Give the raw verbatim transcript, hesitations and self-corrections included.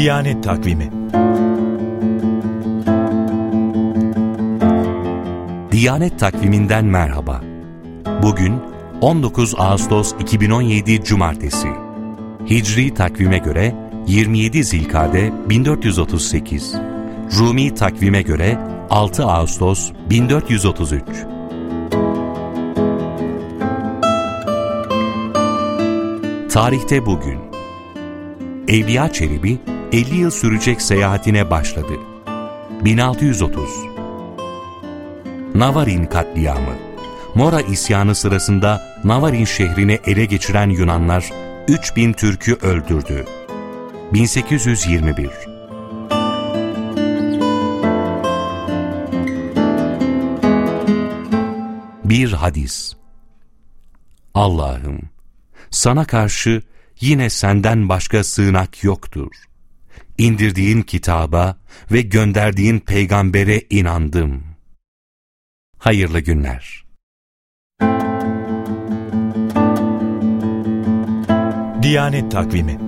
Diyanet Takvimi. Diyanet Takvimi'nden merhaba. Bugün on dokuz Ağustos iki bin on yedi Cumartesi. Hicri takvime göre yirmi yedi Zilkade bin dört yüz otuz sekiz. Rumi takvime göre altı Ağustos bin dört yüz otuz üç. Tarihte bugün Evliya Çelebi elli yıl sürecek seyahatine başladı. bin altı yüz otuz Navarin katliamı. Mora isyanı sırasında Navarin şehrini ele geçiren Yunanlar üç bin Türk'ü öldürdü. bin sekiz yüz yirmi bir Bir hadis. Allah'ım, sana karşı yine senden başka sığınak yoktur. İndirdiğin kitaba ve gönderdiğin peygambere inandım. Hayırlı günler. Diyanet Takvimi.